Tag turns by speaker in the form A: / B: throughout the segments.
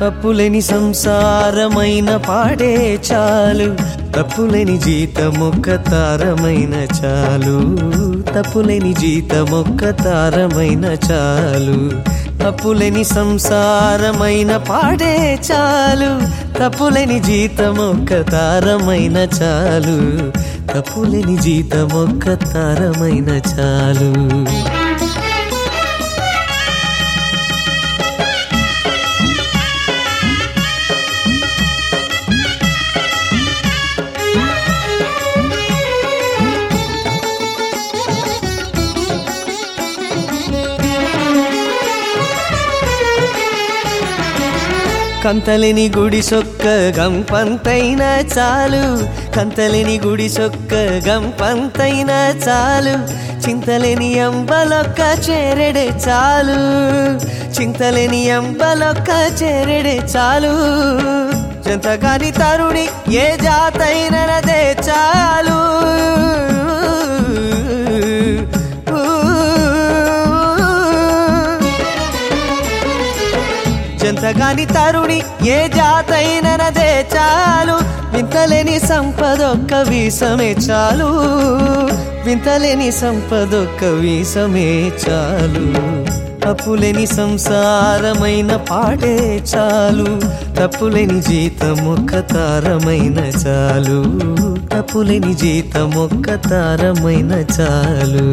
A: తప్పులేని సంసారమైన పాడే చాలు, తప్పులేని జీతమొక్క తారమైన చాలు, తప్పులేని జీతమొక్క తారమైన చాలు. తప్పులేని సంసారమైన పాడే చాలు, తప్పులేని జీతమొక్క తారమైన చాలు, తప్పులేని జీతమొక్క తారమైన చాలు. కంతలేని గుడి సొక్క గంపంతైనా చాలు, కంతలేని గుడి సొక్క గంపంతైనా చాలు, చింతలేని అంబలొక్క చేరెడే చాలు, చింతలేని అంబలొక్క చేరెడే చాలు. జంతగాని తరుణి ఏ జాతైనదే చాలు, జంతగాని తరుణి ఏ జాతైనదే చాలు, వింతలేని సంపదొక్క వీసమే చాలు, వింతలేని సంపదొక్క వీసమే చాలు. తప్పులేని సంసారమైన పాడే చాలు, తప్పులేని జీతమొక్క తారమైన చాలు, తప్పులేని జీతమొక్క తారమైన చాలు.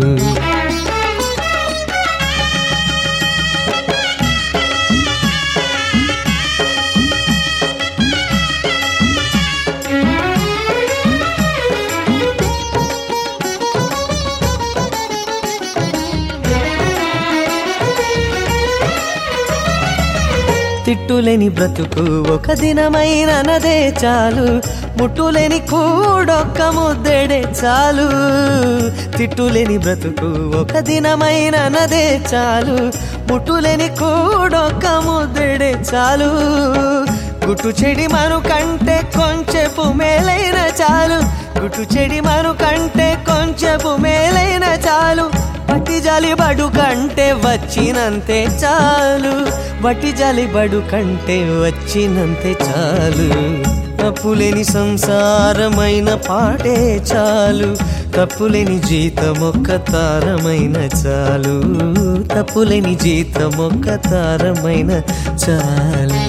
A: తిట్టులేని బ్రతుకు ఒక దినమైనదే చాలు, ముట్టులేని కూడొక్క ముద్దెడే చాలు, తిట్టులేని బ్రతుకు ఒక దినమైనదే చాలు, ముట్టులేని కూడొక్క ముద్దెడే చాలు. గుట్టు చెడి మను కంటే కొంచెపు మేలైన చాలు, గుట్టు చెడి మను కంటే కొంచెపు మేలైన చాలు, వట్టి జాలి బడు కంటే వచ్చినంతే చాలు, వట్టి జాలి బడు కంటే వచ్చినంతే చాలు. తప్పులేని సంసారమైన పాడే చాలు, తప్పులేని జీతమొక్క తారమైన చాలు, తప్పులేని జీతమొక్క తారమైన చాలు.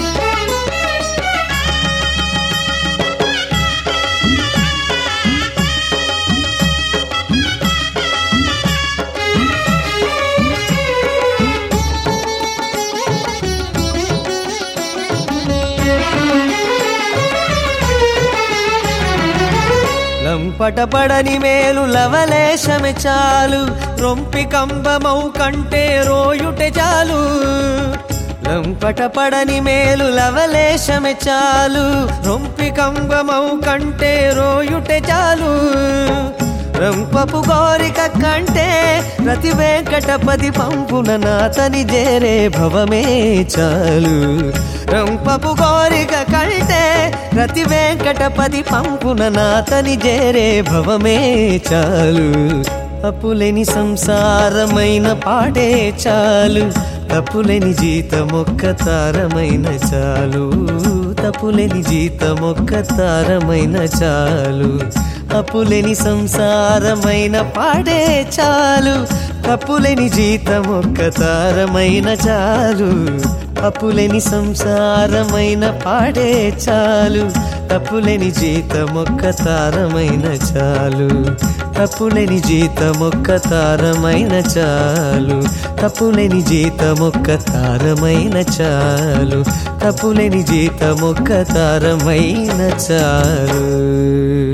A: లంపటపడని మేలు లవలేశమే చాలు, రొంపి కంబమౌ కంటే రోయుటే చాలు, లంపటపడని మేలు లవలేశమే చాలు, రొంపి కంబమౌ కంటే రోయుటే చాలు. రంపపు గోరిక కంటే రతి వెంకటపతి పంపున నాతని జేరే భవమే చాలు, రంపపు గోరిక కంటే రతి వెంకటపతి పంపున నాతని జేరే భవమే చాలు. తప్పులేని సంసారమైన పాడే చాలు, తప్పులేని జీతమొక్క తారమైన చాలు, తప్పులేని జీతమొక్క తారమైన చాలు. తప్పులేని సంసారమైన పాడే చాలు, తప్పులేని జీతమొక్క తారమైన చాలు, తప్పులేని సంసారమైన పాడే చాలు, తప్పులేని జీతమొక్క తారమైన చాలు, తప్పులేని జీతమొక్క తారమైన చాలు, తప్పులేని జీతమొక్క తారమైన చాలు, తప్పులేని జీతమొక్క తారమైన చాలు.